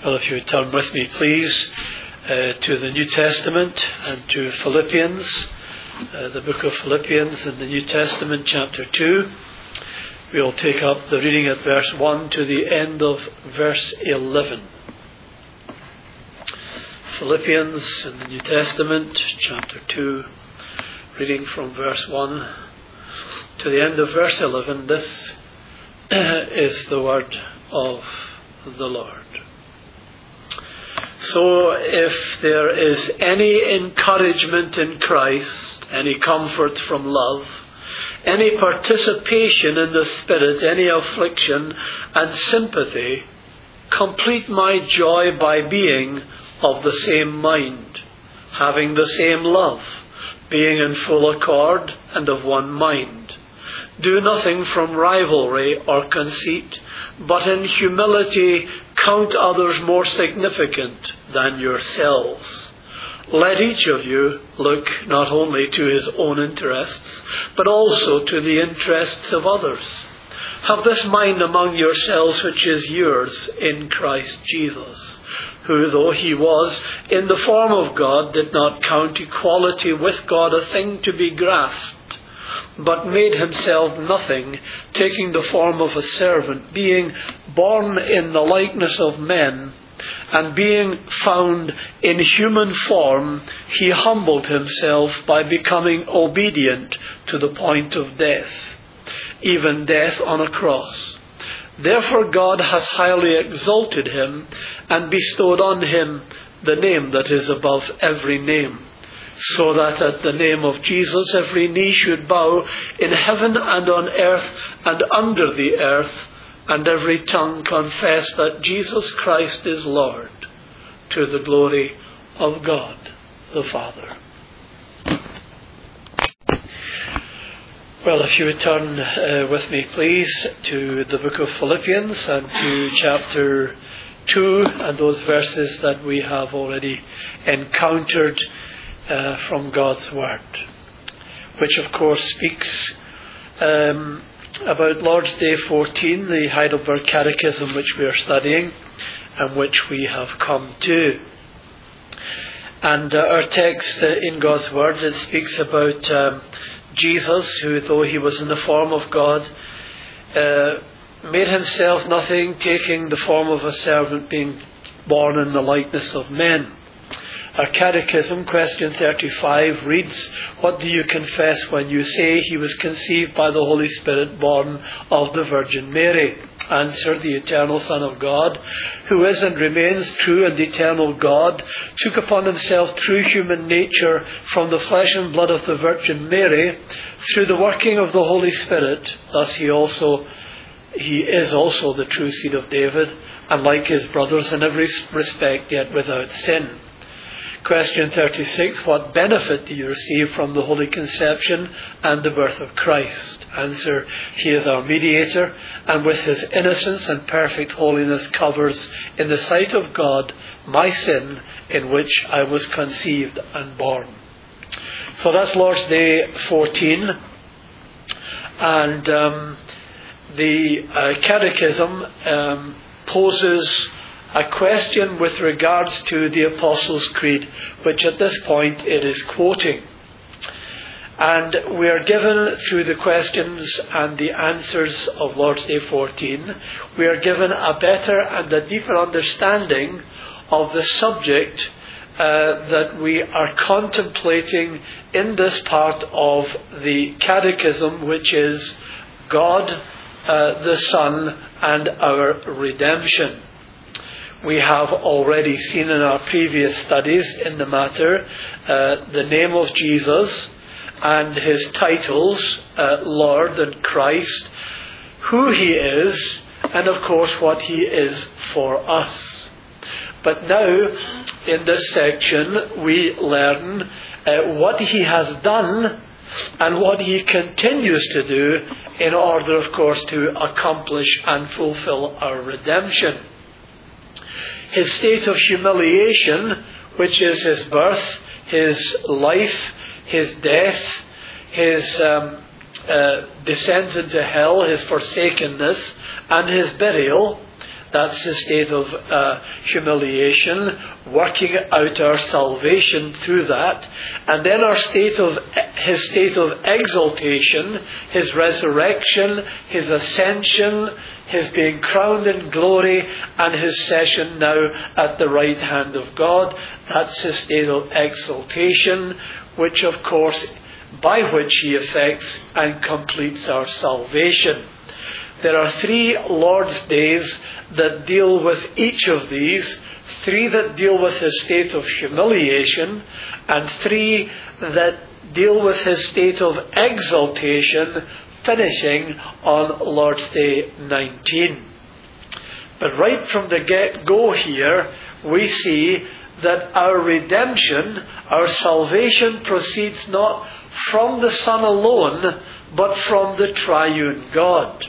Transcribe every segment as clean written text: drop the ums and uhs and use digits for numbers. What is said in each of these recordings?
Well, if you would turn with me, please, to the New Testament and to Philippians, the book of Philippians in the New Testament, chapter 2. We'll take up the reading at verse 1 to the end of verse 11. Philippians in the New Testament, chapter 2, reading from verse 1 to the end of verse 11. This is the word of the Lord. So if there is any encouragement in Christ, any comfort from love, any participation in the Spirit, any affliction and sympathy, complete my joy by being of the same mind, having the same love, being in full accord and of one mind. Do nothing from rivalry or conceit, but in humility count others more significant than yourselves. Let each of you look not only to his own interests, but also to the interests of others. Have this mind among yourselves which is yours in Christ Jesus, who, though he was in the form of God, did not count equality with God a thing to be grasped, but made himself nothing, taking the form of a servant, being born in the likeness of men, and being found in human form, he humbled himself by becoming obedient to the point of death, even death on a cross. Therefore God has highly exalted him and bestowed on him the name that is above every name, so that at the name of Jesus every knee should bow in heaven and on earth and under the earth, and every tongue confess that Jesus Christ is Lord, to the glory of God the Father. Well, if you would turn with me, please, to the book of Philippians and to chapter 2 and those verses that we have already encountered from God's Word, which of course speaks about Lord's Day 14, the Heidelberg Catechism which we are studying and which we have come to. And our text in God's Word, it speaks about Jesus, who, though he was in the form of God, made himself nothing, taking the form of a servant, being born in the likeness of men. Our catechism, question 35, reads, "What do you confess when you say he was conceived by the Holy Spirit, born of the Virgin Mary?" Answer: the eternal Son of God, who is and remains true and eternal God, took upon himself true human nature from the flesh and blood of the Virgin Mary through the working of the Holy Spirit. Thus he is also the true seed of David, and like his brothers in every respect, yet without sin. Question 36, what benefit do you receive from the Holy Conception and the birth of Christ? Answer, he is our mediator, and with his innocence and perfect holiness covers, in the sight of God, my sin in which I was conceived and born. So that's Lord's Day 14. And the Catechism poses a question with regards to the Apostles' Creed, which at this point it is quoting. And we are given, through the questions and the answers of Lord's Day 14, we are given a better and a deeper understanding of the subject that we are contemplating in this part of the Catechism, which is God, the Son, and our redemption. We have already seen in our previous studies in the matter the name of Jesus and his titles, Lord and Christ, who he is, and of course what he is for us. But now, in this section, we learn what he has done and what he continues to do in order, of course, to accomplish and fulfill our redemption. His state of humiliation, which is his birth, his life, his death, his descent into hell, his forsakenness, and his burial, That's his state of humiliation, working out our salvation through that. And then his state of exaltation, his resurrection, his ascension, his being crowned in glory, and his session now at the right hand of God. That's his state of exaltation, which of course, by which he effects and completes our salvation. There are 3 Lord's days that deal with each of these, 3 that deal with his state of humiliation, and 3 that deal with his state of exaltation, finishing on Lord's Day 19. But right from the get-go here, we see that our redemption, our salvation, proceeds not from the Son alone, but from the triune God.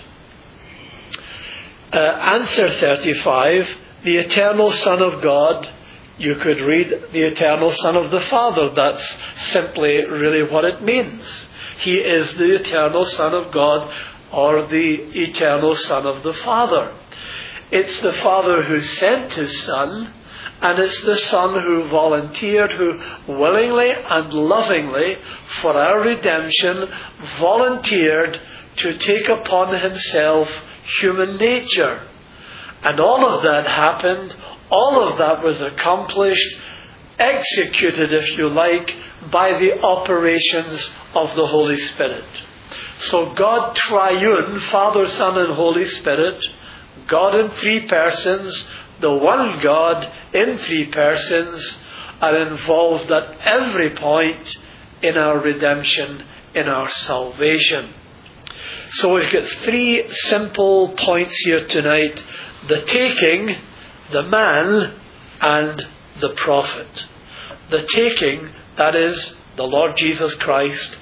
Answer 35, the eternal Son of God. You could read the eternal Son of the Father. That's simply really what it means. He is the eternal Son of God, or the eternal Son of the Father. It's the Father who sent his Son, and it's the Son who volunteered, who willingly and lovingly, for our redemption, volunteered to take upon himself human nature. And all of that happened, all of that was accomplished, executed, if you like, by the operations of the Holy Spirit. So God triune, Father, Son, and Holy Spirit, God in 3 persons, the one God in 3 persons, are involved at every point in our redemption, in our salvation. So we've got 3 simple points here tonight: the taking, the man, and the prophet. The taking, that is, the Lord Jesus Christ.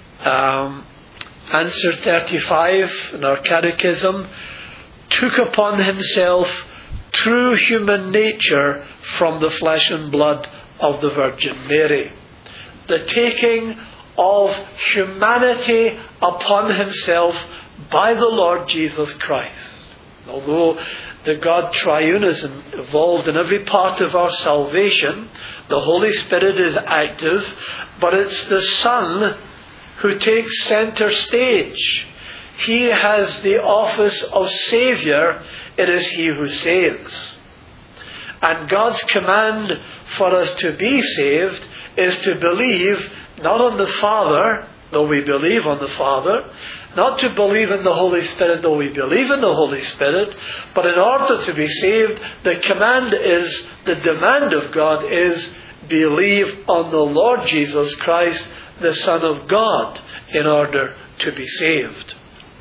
Answer 35 in our catechism: took upon himself true human nature from the flesh and blood of the Virgin Mary. The taking of humanity upon himself by the Lord Jesus Christ. Although the God triune is involved in every part of our salvation, the Holy Spirit is active, but it's the Son who takes center stage. He has the office of Saviour. It is He who saves. And God's command for us to be saved is to believe not on the Father, though we believe on the Father, not to believe in the Holy Spirit, though we believe in the Holy Spirit, but in order to be saved, the demand of God is, believe on the Lord Jesus Christ, the Son of God, in order to be saved.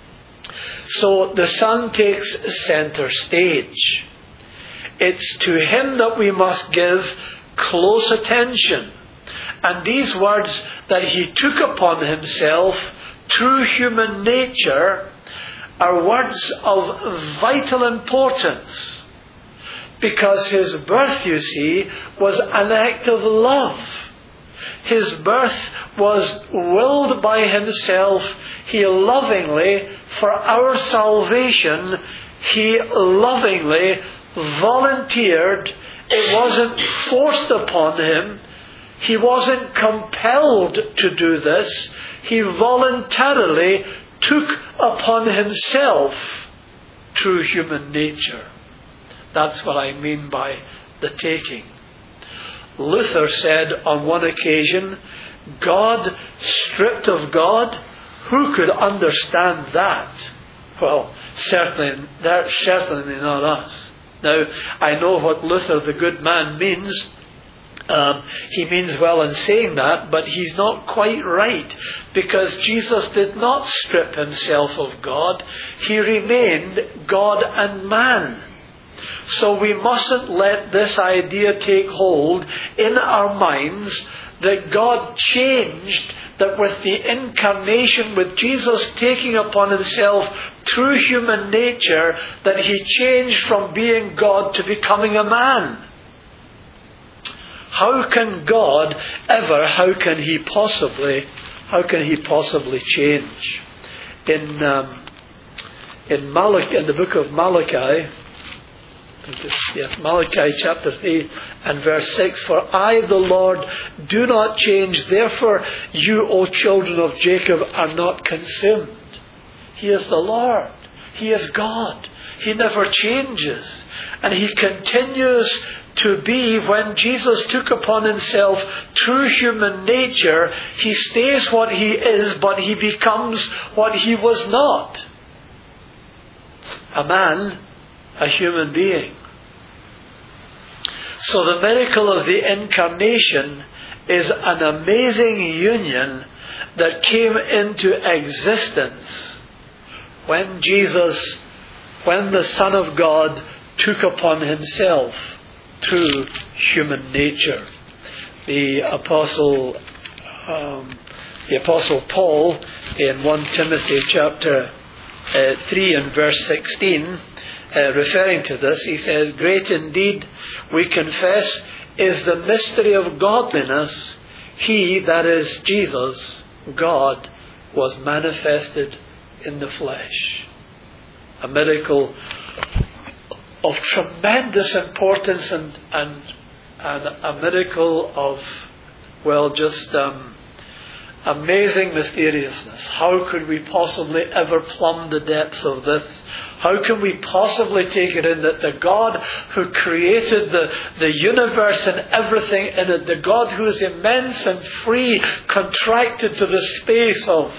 So the Son takes center stage. It's to Him that we must give close attention. And these words that He took upon Himself, true human nature, are words of vital importance. Because His birth, you see, was an act of love. His birth was willed by Himself. He lovingly, for our salvation, He lovingly volunteered. It wasn't forced upon Him. He wasn't compelled to do this. He voluntarily took upon Himself true human nature. That's what I mean by the taking. Luther said on one occasion, God stripped of God, who could understand that? Well, certainly not us. Now, I know what Luther, the good man, means. He means well in saying that, but he's not quite right, because Jesus did not strip Himself of God. He remained God and man. So we mustn't let this idea take hold in our minds that God changed, that with the incarnation, with Jesus taking upon Himself true human nature, that He changed from being God to becoming a man. How can God ever, how can He possibly change? In the book of Malachi, Yes, Malachi chapter 3 and verse 6. For I, the Lord, do not change. Therefore, you, O children of Jacob, are not consumed. He is the Lord. He is God. He never changes. And He continues to be. When Jesus took upon Himself true human nature, He stays what He is, but He becomes what He was not. A man, a human being. So the miracle of the incarnation is an amazing union that came into existence when the Son of God took upon Himself true human nature. The Apostle Paul in 1 Timothy chapter 3 and verse 16, referring to this, he says, "Great indeed, we confess, is the mystery of godliness. He, that is Jesus, God, was manifested in the flesh." A miracle of tremendous importance and a miracle of, just amazing mysteriousness. How could we possibly ever plumb the depths of this? How can we possibly take it in that the God who created the universe and everything in it, the God who is immense and free, contracted to the space of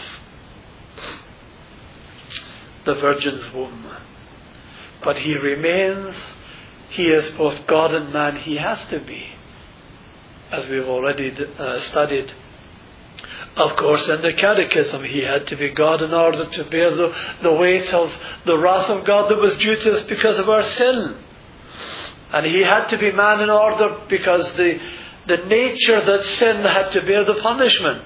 the Virgin's womb. But He remains, He is both God and man. He has to be, as we've already studied. Of course, in the Catechism, He had to be God in order to bear the weight of the wrath of God that was due to us because of our sin. And He had to be man in order because the nature that sin had to bear the punishment.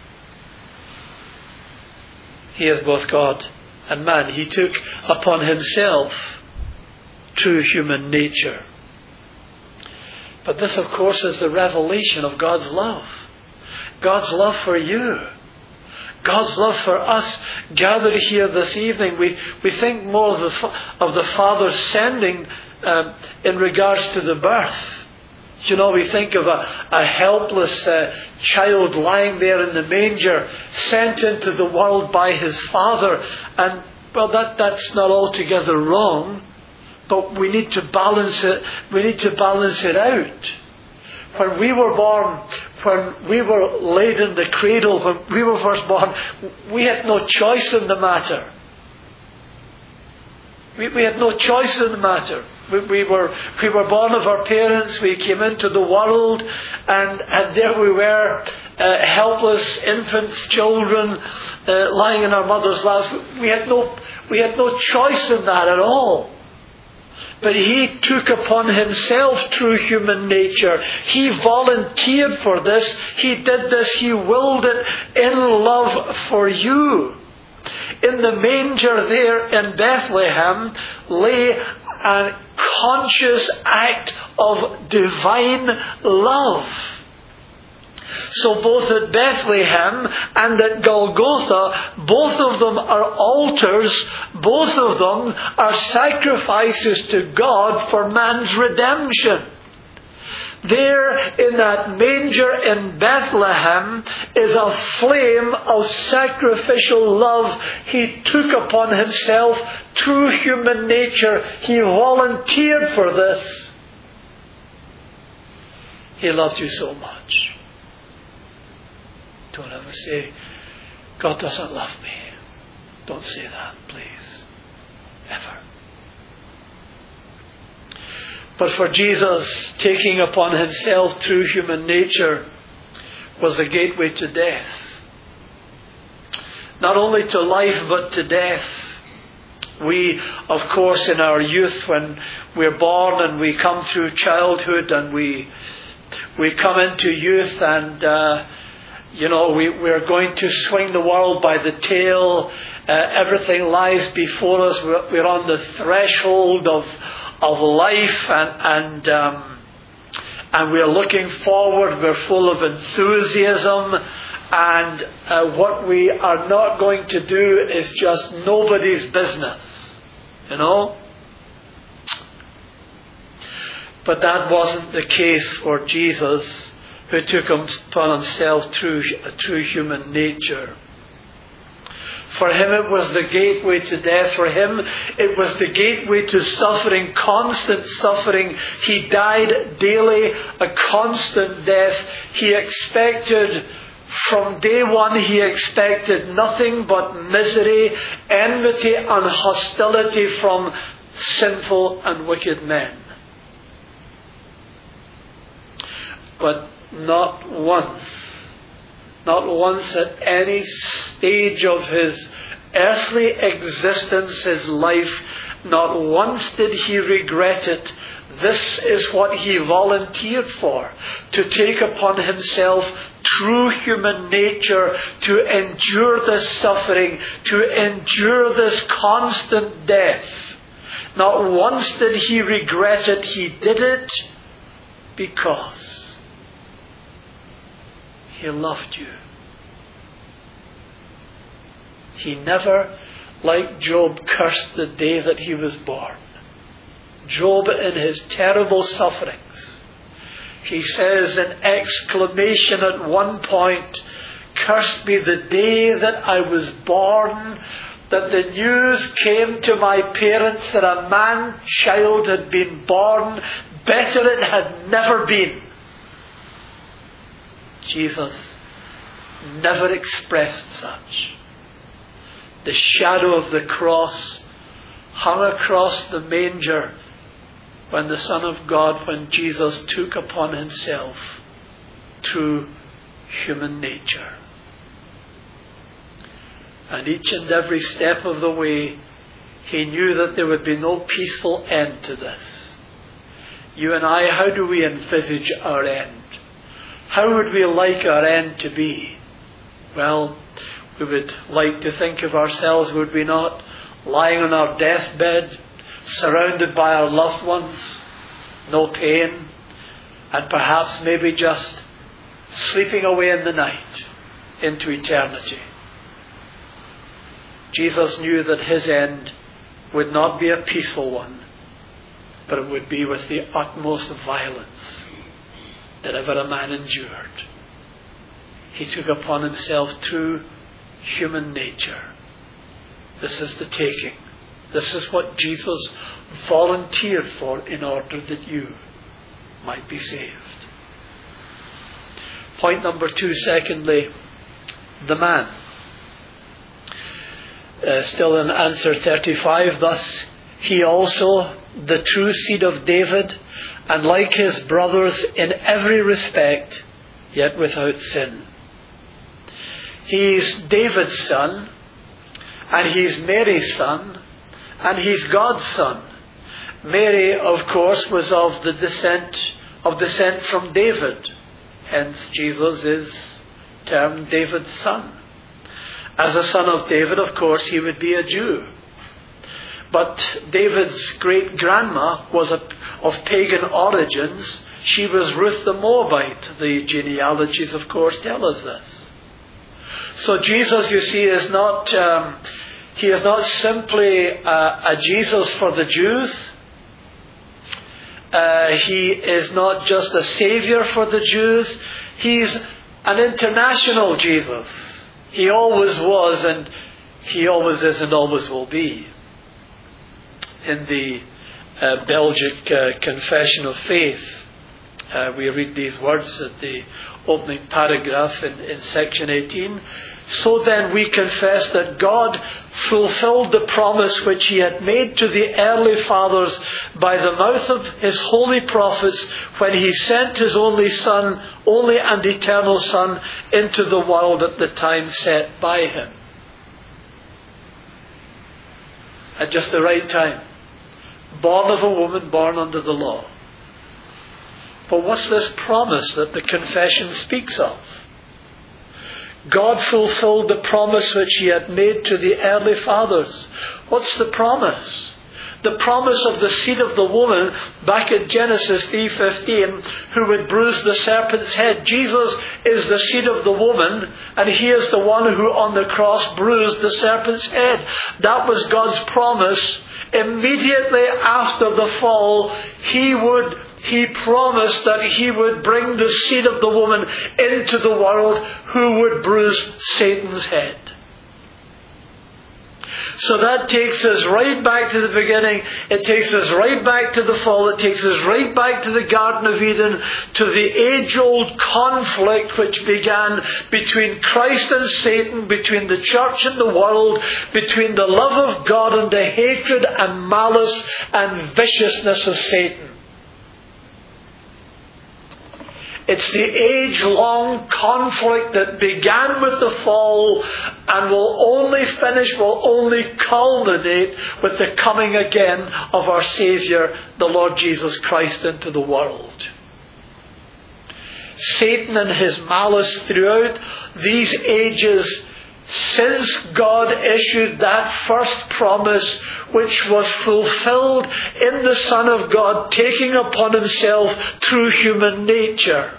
He is both God and man. He took upon Himself true human nature. But this, of course, is the revelation of God's love. God's love for you. God's love for us gathered here this evening. We think more of the Father sending in regards to the birth. You know, we think of a helpless child lying there in the manger, sent into the world by his Father. And, that's not altogether wrong. But we need to balance it. We need to balance it out. When we were born, when we were laid in the cradle, when we were first born, we had no choice in the matter. We had no choice in the matter. We were born of our parents. We came into the world, and there we were, helpless infants, children, lying in our mother's laps. We had no choice in that at all. But He took upon Himself true human nature. He volunteered for this. He did this. He willed it in love for you. In the manger there in Bethlehem lay a conscious act of divine love. So both at Bethlehem and at Golgotha, both of them are altars, both of them are sacrifices to God for man's redemption. There in that manger in Bethlehem is a flame of sacrificial love. He took upon Himself true human nature. He volunteered for this. He loved you so much. Don't ever say, God doesn't love me. Don't say that, please. Ever. But for Jesus, taking upon Himself true human nature was the gateway to death. Not only to life, but to death. We, of course, in our youth, when we're born and we come through childhood and we come into youth and we're going to swing the world by the tail. Everything lies before us. We're on the threshold of life, and we're looking forward. We're full of enthusiasm, and what we are not going to do is just nobody's business. You know. But that wasn't the case for Jesus, who took upon himself a true human nature. For him it was the gateway to death. For him it was the gateway to suffering, constant suffering. He died daily, a constant death. He expected, from day one, he expected nothing but misery, enmity and hostility from sinful and wicked men. But not once at any stage of his earthly existence, his life, not once did he regret it. This is what he volunteered for, to take upon himself true human nature, to endure this suffering, to endure this constant death. Not once did he regret it. He did it because he loved you. He never, like Job, cursed the day that he was born. Job, in his terrible sufferings, he says in exclamation at one point, "Cursed be the day that I was born, that the news came to my parents that a man-child had been born. Better it had never been." Jesus never expressed such. The shadow of the cross hung across the manger when the Son of God, when Jesus took upon himself true human nature. And each and every step of the way, he knew that there would be no peaceful end to this. You and I, how do we envisage our end? How would we like our end to be? Well, we would like to think of ourselves, would we not, lying on our deathbed, surrounded by our loved ones, no pain, and perhaps maybe just sleeping away in the night into eternity. Jesus knew that his end would not be a peaceful one, but it would be with the utmost violence that ever a man endured. He took upon himself true human nature. This is the taking. This is what Jesus volunteered for in order that you might be saved. Point number 2, secondly, the man. Still in answer 35, thus he also, the true seed of David, and like his brothers in every respect, yet without sin. He's David's son, and he's Mary's son, and he's God's son. Mary, of course, was of descent from David. Hence, Jesus is termed David's son. As a son of David, of course, he would be a Jew. But David's great-grandma was of pagan origins. She was Ruth the Moabite. The genealogies, of course, tell us this. So Jesus, you see, is not simply a Jesus for the Jews. He is not just a Saviour for the Jews. He's an international Jesus. He always was, and he always is, and always will be. In the Belgic Confession of Faith, we read these words at the opening paragraph in section 18. So then we confess that God fulfilled the promise which he had made to the early fathers by the mouth of his holy prophets when he sent his only Son, only and eternal Son, into the world at the time set by him. At just the right time. Born of a woman, born under the law. But what's this promise that the confession speaks of? God fulfilled the promise which he had made to the early fathers. What's the promise? The promise of the seed of the woman back at Genesis 3:15, who would bruise the serpent's head. Jesus is the seed of the woman, and he is the one who on the cross bruised the serpent's head. That was God's promise immediately after the fall, He promised that He would bring the seed of the woman into the world who would bruise Satan's head. So that takes us right back to the beginning. It takes us right back to the fall. It takes us right back to the Garden of Eden, to the age-old conflict which began between Christ and Satan, between the church and the world, between the love of God and the hatred and malice and viciousness of Satan. It's the age-long conflict that began with the fall and will only culminate with the coming again of our Saviour, the Lord Jesus Christ, into the world. Satan and his malice throughout these ages, since God issued that first promise, which was fulfilled in the Son of God taking upon Himself true human nature.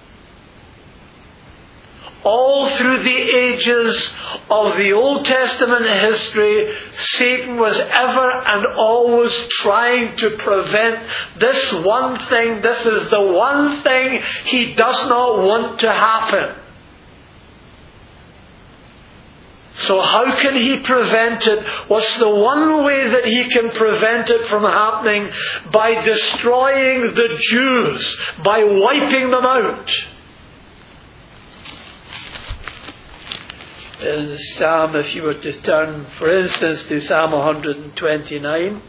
All through the ages of the Old Testament history, Satan was ever and always trying to prevent this one thing. This is the one thing he does not want to happen. So how can he prevent it? What's the one way that he can prevent it from happening? By destroying the Jews, by wiping them out. In Psalm, if you were to turn, for instance, to Psalm 129,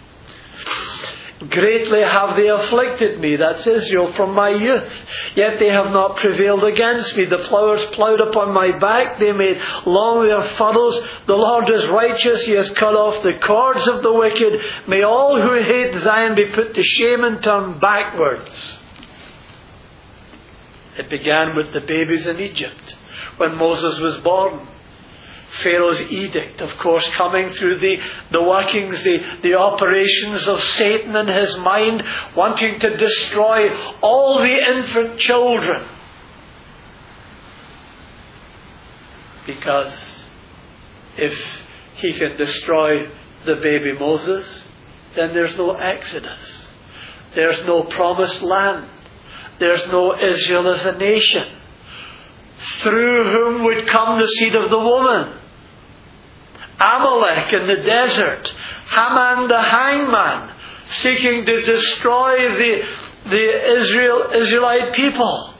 greatly have they afflicted me, that's Israel, from my youth. Yet they have not prevailed against me. The plowers ploughed upon my back. They made long their furrows. The Lord is righteous. He has cut off the cords of the wicked. May all who hate Zion be put to shame and turn backwards. It began with the babies in Egypt when Moses was born. Pharaoh's edict, of course, coming through the workings, the operations of Satan in his mind, wanting to destroy all the infant children. Because if he can destroy the baby Moses, then there's no Exodus. There's no promised land. There's no Israel as a nation, through whom would come the seed of the woman. Amalek in the desert, Haman the hangman, seeking to destroy the Israelite people.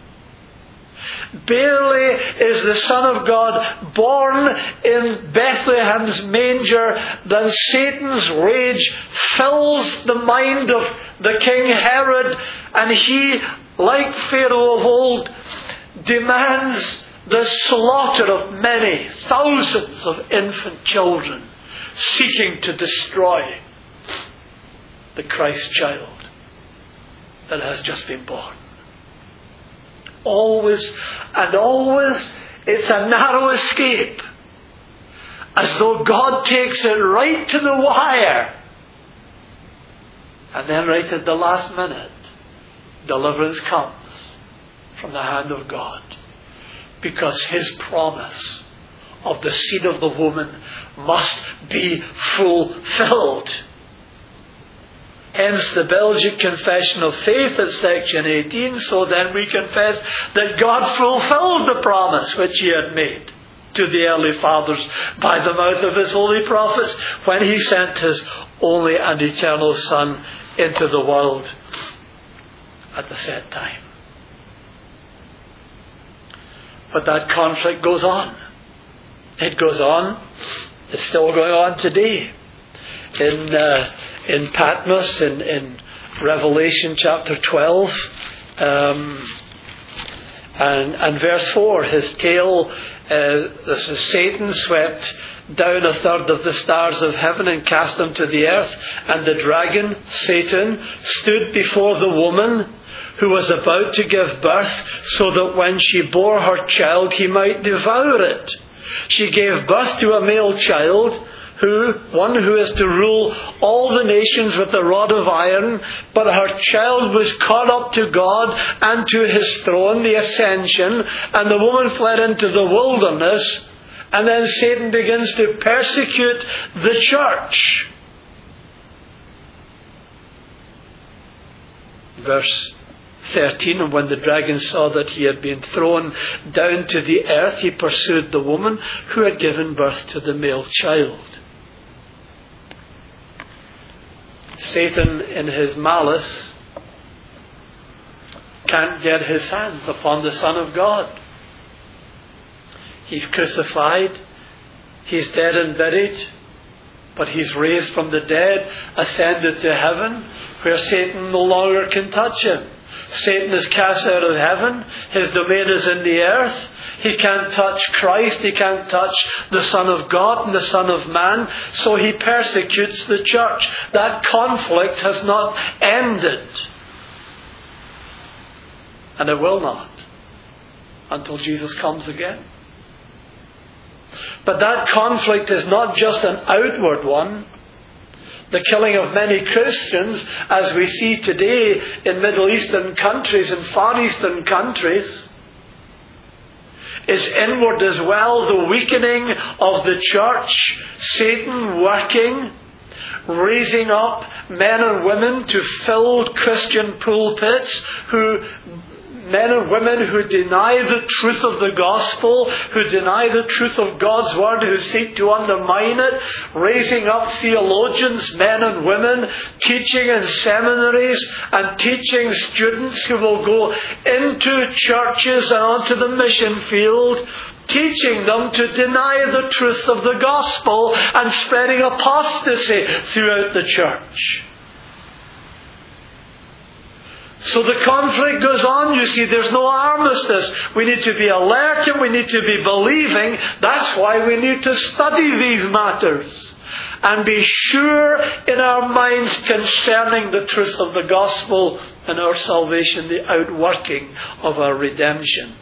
Barely is the Son of God born in Bethlehem's manger than Satan's rage fills the mind of the King Herod, and he, like Pharaoh of old, demands the slaughter of many thousands of infant children, seeking to destroy the Christ child that has just been born. Always and always, it's a narrow escape, as though God takes it right to the wire, and then right at the last minute, deliverance comes from the hand of God. Because His promise of the seed of the woman must be fulfilled. Hence the Belgic Confession of Faith at section 18. So then we confess that God fulfilled the promise which He had made to the early fathers by the mouth of His holy prophets when He sent His only and eternal Son into the world at the set time. But that conflict goes on. It goes on. It's still going on today. In Patmos, in Revelation chapter 12, and verse 4, his tail, this is Satan, swept down a third of the stars of heaven and cast them to the earth. And the dragon, Satan, stood before the woman who was about to give birth, so that when she bore her child, he might devour it. She gave birth to a male child, one who is to rule all the nations with a rod of iron. But her child was caught up to God and to His throne, the ascension, and the woman fled into the wilderness. And then Satan begins to persecute the church. Verse 13, and when the dragon saw that he had been thrown down to the earth, he pursued the woman who had given birth to the male child. Satan, in his malice, can't get his hands upon the Son of God. He's crucified, he's dead and buried, but he's raised from the dead, ascended to heaven, where Satan no longer can touch him. Satan is cast out of heaven. His domain is in the earth. He can't touch Christ. He can't touch the Son of God and the Son of Man. So he persecutes the church. That conflict has not ended. And it will not until Jesus comes again. But that conflict is not just an outward one. The killing of many Christians, as we see today in Middle Eastern countries and Far Eastern countries, is inward as well. The weakening of the church, Satan working, raising up men and women to fill Christian pulpits, men and women who deny the truth of the gospel, who deny the truth of God's word, who seek to undermine it, raising up theologians, men and women, teaching in seminaries and teaching students who will go into churches and onto the mission field, teaching them to deny the truth of the gospel and spreading apostasy throughout the church. So the conflict goes on, you see, there's no armistice. We need to be alert and we need to be believing. That's why we need to study these matters and be sure in our minds concerning the truth of the gospel and our salvation, the outworking of our redemption.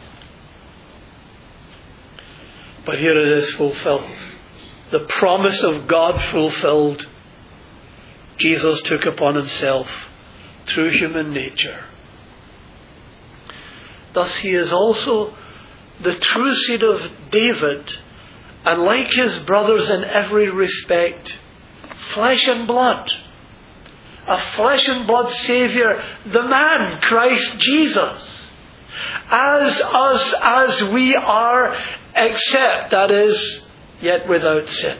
But here it is fulfilled. The promise of God fulfilled. Jesus took upon himself through human nature. Thus he is also the true seed of David, and like his brothers in every respect, flesh and blood. A flesh and blood Saviour, the man, Christ Jesus. As us as we are, except, that is, yet without sin.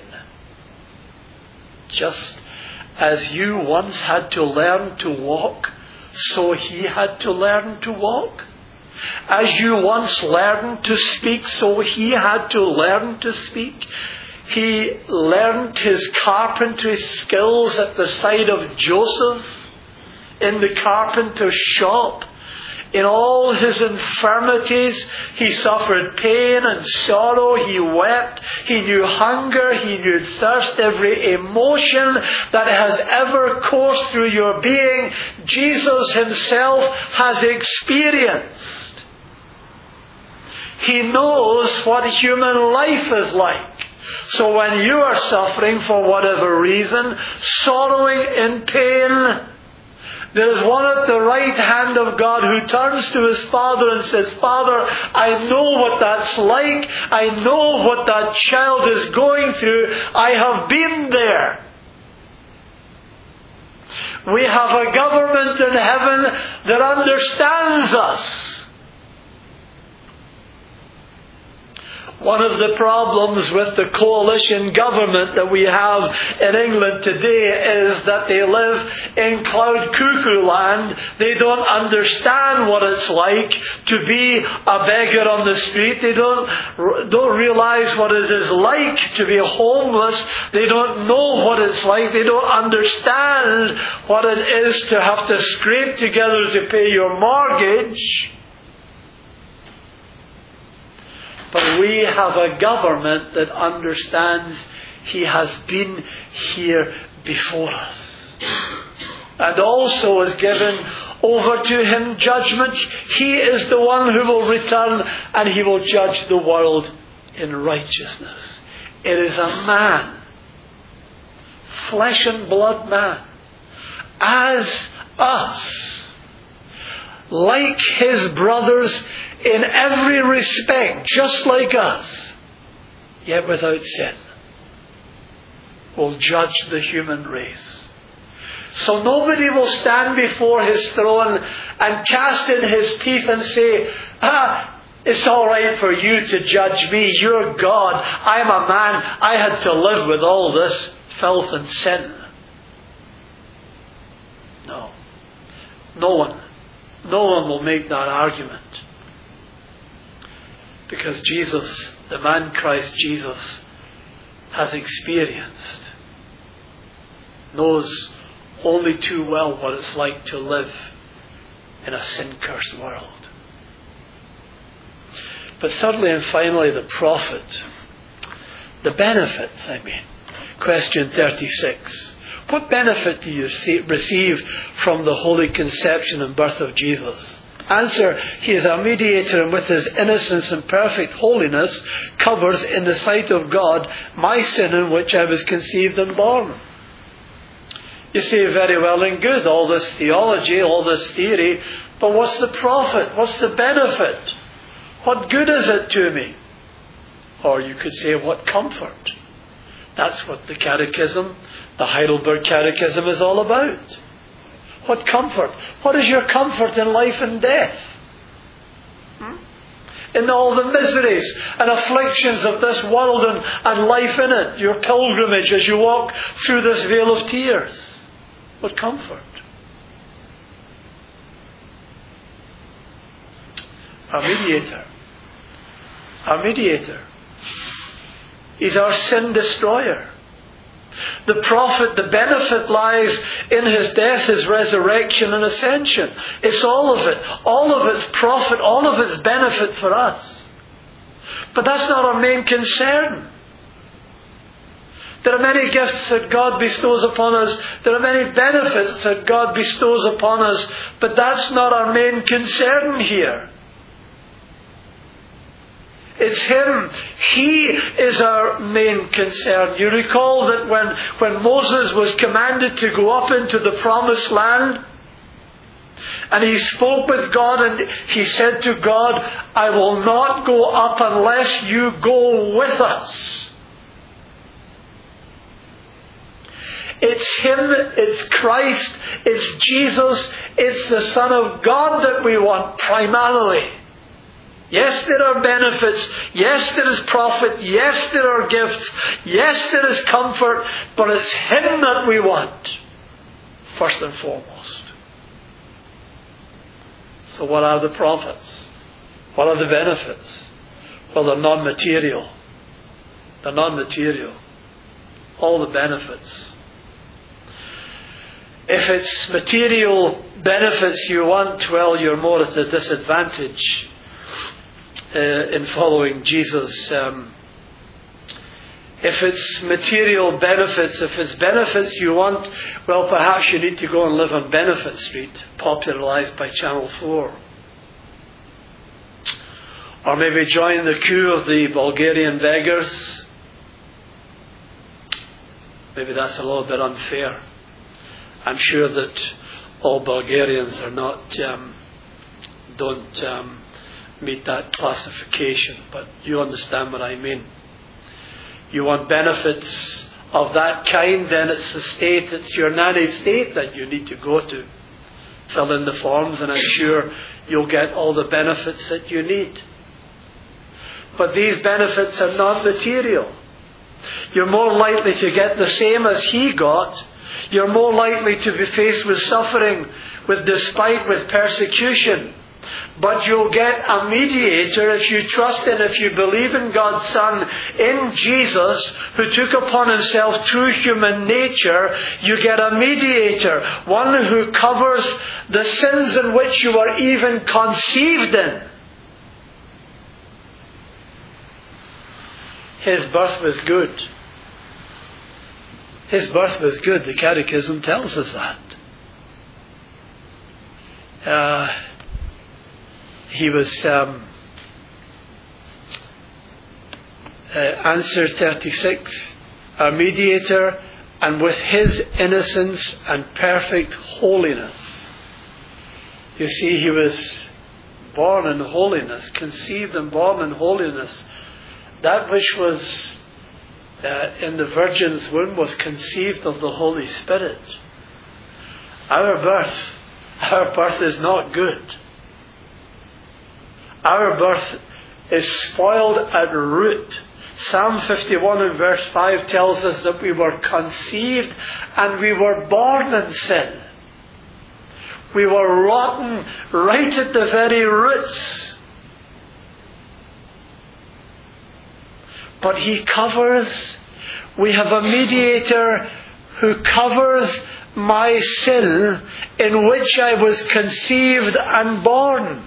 Just as you once had to learn to walk, so he had to learn to walk. As you once learned to speak, so he had to learn to speak. He learned his carpentry skills at the side of Joseph in the carpenter's shop. In all his infirmities, he suffered pain and sorrow. He wept. He knew hunger. He knew thirst. Every emotion that has ever coursed through your being, Jesus himself has experienced. He knows what human life is like. So when you are suffering for whatever reason, sorrowing in pain, there is one at the right hand of God who turns to his Father and says, Father, I know what that's like. I know what that child is going through. I have been there. We have a government in heaven that understands us. One of the problems with the coalition government that we have in England today is that they live in cloud cuckoo land. They don't understand what it's like to be a beggar on the street. They don't realize what it is like to be homeless. They don't know what it's like. They don't understand what it is to have to scrape together to pay your mortgage. But we have a government that understands he has been here before us. And also is given over to him judgment. He is the one who will return and he will judge the world in righteousness. It is a man, flesh and blood man, as us, like his brothers in every respect, just like us, yet without sin, will judge the human race. So nobody will stand before his throne and cast in his teeth and say, it's all right for you to judge me. You're God. I'm a man. I had to live with all this filth and sin. No. No one will make that argument. Because Jesus, the man Christ Jesus, has experienced, knows only too well what it's like to live in a sin-cursed world. But thirdly and finally, the profit. The benefits, Question 36. What benefit do you receive from the holy conception and birth of Jesus? Answer, he is our mediator, and with his innocence and perfect holiness covers in the sight of God my sin in which I was conceived and born. You say, very well and good, all this theology, all this theory, but what's the profit? What's the benefit? What good is it to me? Or you could say, what comfort? That's what the Catechism, the Heidelberg Catechism, is all about. What comfort? What is your comfort in life and death? In all the miseries and afflictions of this world and life in it, your pilgrimage as you walk through this vale of tears. What comfort? Our mediator. Our mediator. He's our sin destroyer. The profit, the benefit lies in his death, his resurrection and ascension. It's all of it. All of its profit, all of its benefit for us. But that's not our main concern. There are many gifts that God bestows upon us. There are many benefits that God bestows upon us. But that's not our main concern here. It's him. He is our main concern. You recall that when Moses was commanded to go up into the promised land, and he spoke with God and he said to God, I will not go up unless you go with us. It's him, it's Christ, it's Jesus, it's the Son of God that we want primarily. Yes, there are benefits. Yes, there is profit. Yes, there are gifts. Yes, there is comfort. But it's him that we want, first and foremost. So what are the profits? What are the benefits? Well, they're non-material. They're non-material. All the benefits. If it's material benefits you want, well, you're more at a disadvantage in following Jesus. If it's material benefits, if it's benefits you want, well, perhaps you need to go and live on Benefit Street, popularised by Channel 4. Or maybe join the queue of the Bulgarian beggars. Maybe that's a little bit unfair. I'm sure that all Bulgarians are not, don't meet that classification, but you understand what I mean. You want benefits of that kind, then it's the state, it's your nanny state that you need to go to. Fill in the forms and I'm sure you'll get all the benefits that you need. But these benefits are not material. You're more likely to get the same as he got. You're more likely to be faced with suffering, with despite, with persecution. But you'll get a mediator if you trust in, if you believe in God's Son, in Jesus, who took upon himself true human nature. You get a mediator, one who covers the sins in which you were even conceived in. His birth was good. His birth was good. The Catechism tells us that. He was, answer 36, a mediator, and with his innocence and perfect holiness. You see, he was born in holiness, conceived and born in holiness. That which was in the Virgin's womb was conceived of the Holy Spirit. Our birth is not good. Our birth is spoiled at root. Psalm 51 and verse 5 tells us that we were conceived and we were born in sin. We were rotten right at the very roots. But He covers. We have a mediator who covers my sin in which I was conceived and born.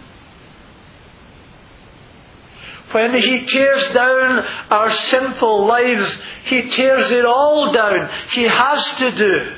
When He tears down our sinful lives, He tears it all down. He has to do.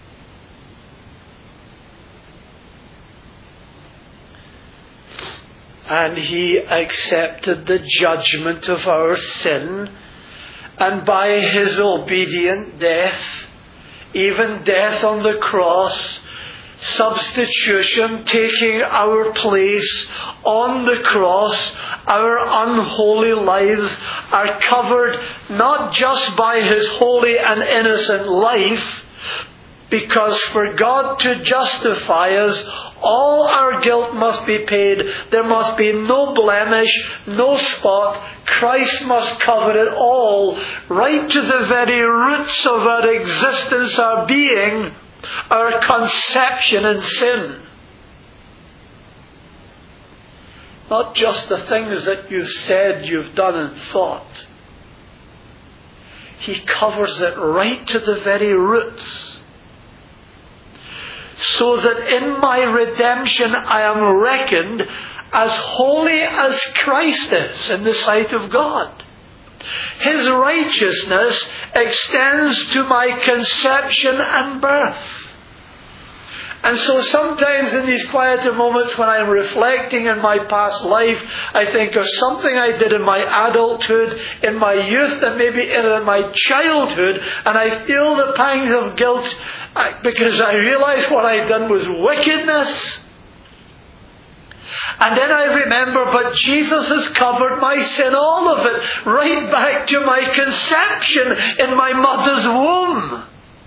And He accepted the judgment of our sin, and by His obedient death, even death on the cross, substitution, taking our place on the cross, our unholy lives are covered not just by His holy and innocent life, because for God to justify us, all our guilt must be paid. There must be no blemish, no spot. Christ must cover it all, right to the very roots of our existence, our being, our conception in sin. Not just the things that you've said, you've done and thought. He covers it right to the very roots. So that in my redemption I am reckoned as holy as Christ is in the sight of God. His righteousness extends to my conception and birth. And so sometimes in these quieter moments when I'm reflecting in my past life, I think of something I did in my adulthood, in my youth, and maybe in my childhood, and I feel the pangs of guilt because I realize what I'd done was wickedness. And then I remember, but Jesus has covered my sin, all of it, right back to my conception in my mother's womb.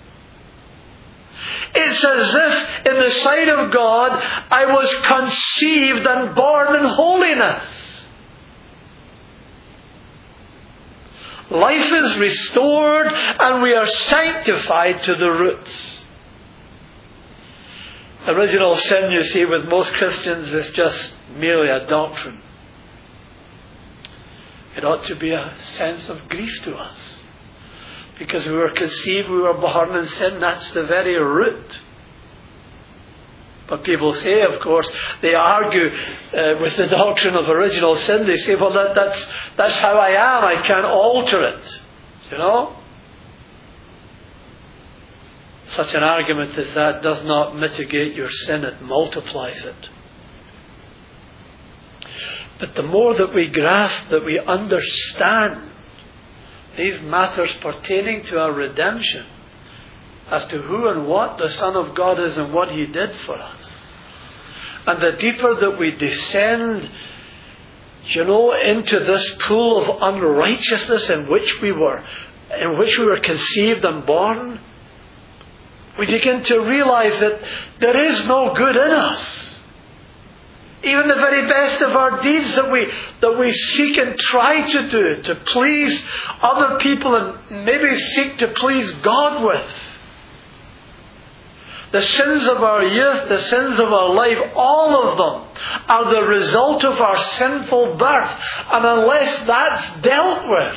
It's as if in the sight of God I was conceived and born in holiness. Life is restored and we are sanctified to the roots. Original sin, you see, with most Christians is just merely a doctrine. It ought to be a sense of grief to us. Because we were conceived, we were born in sin, that's the very root. But people say, of course, they argue with the doctrine of original sin. They say, well, that's how I am, I can't alter it. You know? Such an argument as that does not mitigate your sin, it multiplies it. But the more that we grasp, that we understand these matters pertaining to our redemption, as to who and what the Son of God is and what He did for us, and the deeper that we descend, into this pool of unrighteousness in which we were conceived and born, we begin to realize that there is no good in us. Even the very best of our deeds that we seek and try to do to please other people and maybe seek to please God with. The sins of our youth, the sins of our life, all of them are the result of our sinful birth. And unless that's dealt with,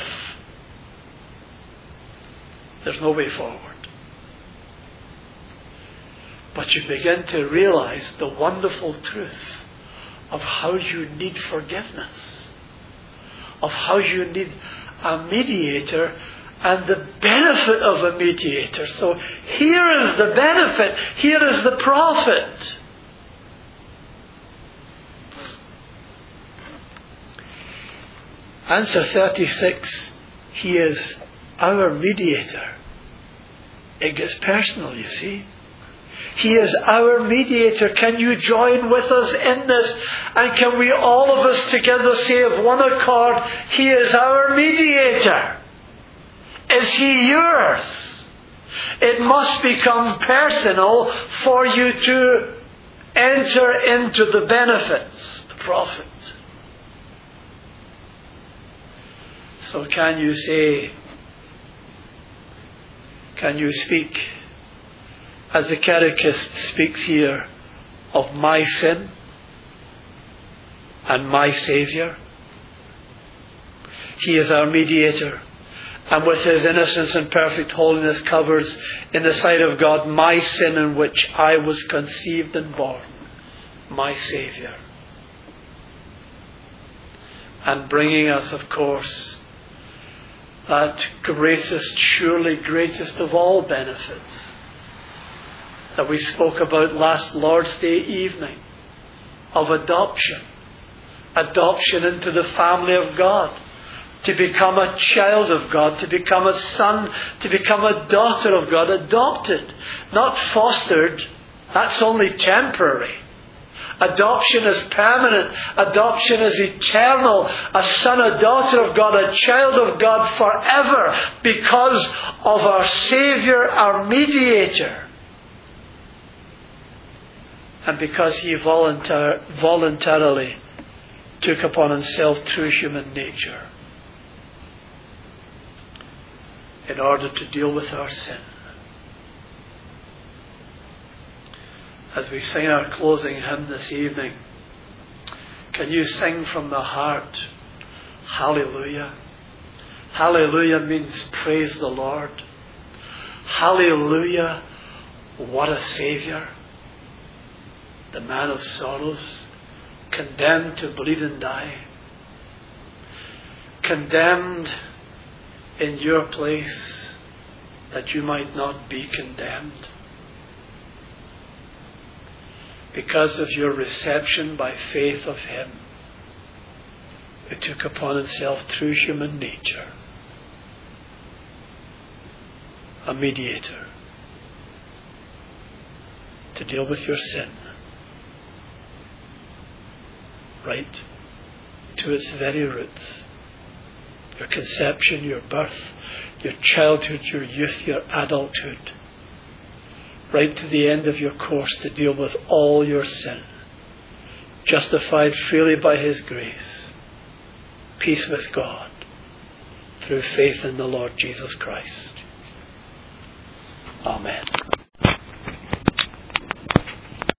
there's no way forward. But you begin to realize the wonderful truth of how you need forgiveness, of how you need a mediator and the benefit of a mediator. So here is the benefit, here is the profit. Answer 36, He is our mediator. It gets personal, you see. He is our mediator. Can you join with us in this? And can we all of us together say of one accord, He is our mediator? Is He yours? It must become personal for you to enter into the benefits, the profit. So can you speak, as the Catechist speaks here, of my sin and my Saviour? He is our mediator, and with His innocence and perfect holiness covers in the sight of God my sin in which I was conceived and born, my Saviour. And bringing us, of course, that greatest, surely greatest of all benefits that we spoke about last Lord's Day evening, of adoption. Adoption into the family of God. To become a child of God, to become a son, to become a daughter of God. Adopted, not fostered. That's only temporary. Adoption is permanent. Adoption is eternal. A son, a daughter of God, a child of God forever, because of our Saviour, our mediator. And because He voluntarily took upon Himself true human nature in order to deal with our sin. As we sing our closing hymn this evening, can you sing from the heart, Hallelujah? Hallelujah means praise the Lord. Hallelujah, what a Saviour. The man of sorrows, condemned to bleed and die. Condemned in your place that you might not be condemned. Because of your reception by faith of Him, who took upon Himself true human nature, a mediator, to deal with your sin, right to its very roots. Your conception, your birth, your childhood, your youth, your adulthood, right to the end of your course, to deal with all your sin, justified freely by His grace, peace with God, through faith in the Lord Jesus Christ. Amen.